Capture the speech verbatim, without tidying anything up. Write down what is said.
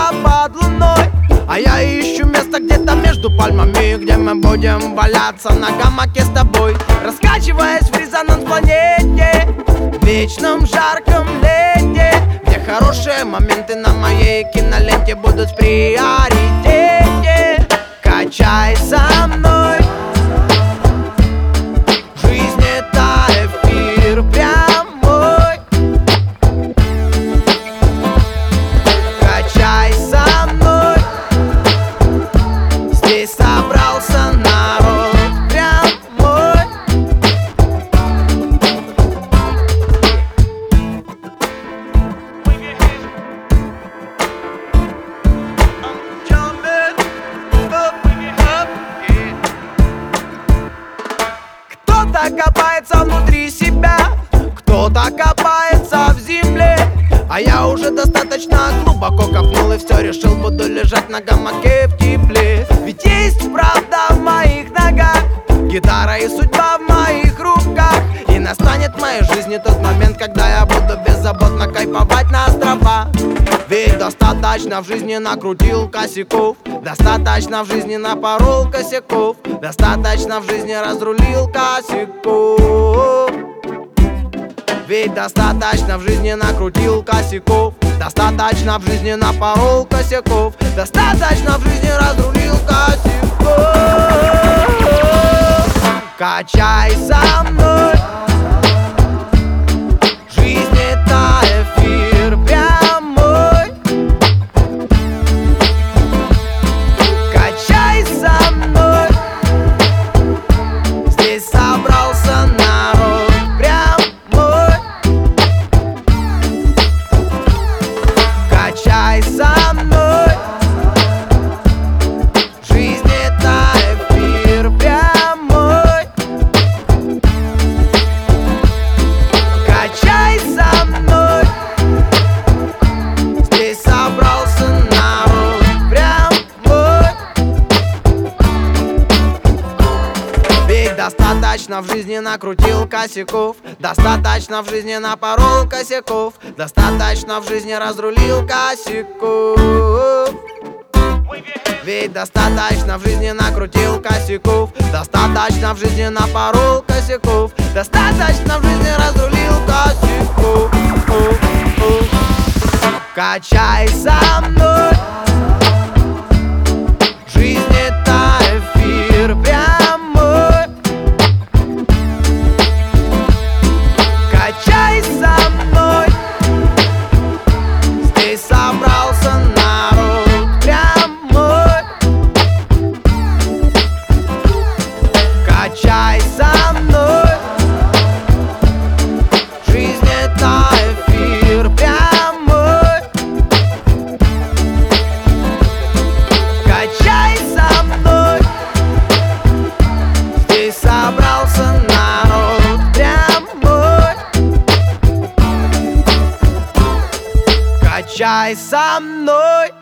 где-то под луной. А я ищу место где-то между пальмами, где мы будем валяться на гамаке с тобой, раскачиваясь в резонанс планете, в вечном жарком лете, где хорошие моменты на моей киноленте будут в приоритете. Качай со мной, жизнь это эфир прямой. Качай со мной, здесь собрался народ прямой. Кто-то копается внутри себя, кто-то копается в земле, а я уже достаточно глубоко копнул и все решил, буду лежать на гамаке в тепле. Ведь есть правда в моих ногах, гитара и судьба в моих руках. И настанет в моей жизни тот момент, когда я буду беззаботно кайфовать на острова. Ведь достаточно в жизни накрутил косяков, достаточно в жизни напорол косяков, достаточно в жизни разрулил косяков. Ведь достаточно в жизни накрутил косяков, достаточно в жизни напорол косяков, достаточно в жизни разрулил косяков. Качай со мной, жизнь это эфир прямой. Качай со мной, здесь собрался народ прямой. Качай со мной, жизнь это эфир прямой. Качай со мной, здесь собрался народ прямой. Ведь достаточно в жизни накрутил косяков, достаточно в жизни напорол косяков, достаточно в жизни разрулил косяков. Ведь достаточно в жизни накрутил косяков, достаточно в жизни напорол косяков, достаточно в жизни разрулил косяков. Качай со мной, жизнь это эфир прямой. Качай со мной, здесь собрался народ прямой. Качай со мной, жизнь это эфир прямой. Качай со мной, здесь собрался народ прямой. Качай со мной.